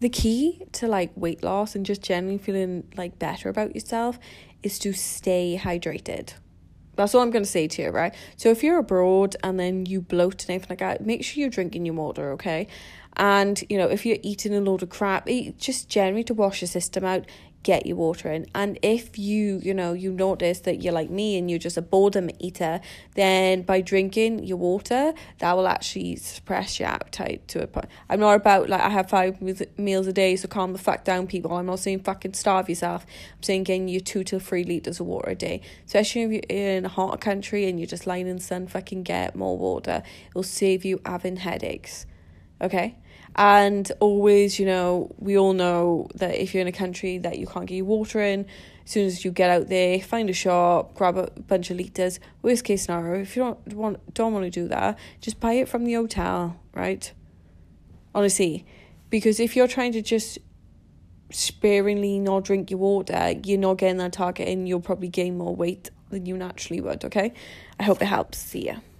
the key to like weight loss and just generally feeling like better about yourself is to stay hydrated. That's all I'm going to say to you, right? So if you're abroad and then you bloat and everything like that, make sure you're drinking your water, okay? And, you know, if you're eating a load of crap, just generally to wash your system out, get your water in. And if you notice that you're like me and you're just a boredom eater, then by drinking your water, that will actually suppress your appetite to a point. I'm not about, like, I have 5 meals a day, so calm the fuck down, people. I'm not saying fucking starve yourself. I'm saying getting you 2 to 3 litres of water a day. Especially if you're in a hot country and you're just lying in the sun, fucking get more water. It'll save you having headaches. Okay? And always, you know, we all know that if you're in a country that you can't get your water in, as soon as you get out there, find a shop, grab a bunch of litres. Worst case scenario, if you don't want to do that, just buy it from the hotel, right? Honestly, because if you're trying to just sparingly not drink your water, you're not getting that target and you'll probably gain more weight than you naturally would, okay? I hope it helps. See ya.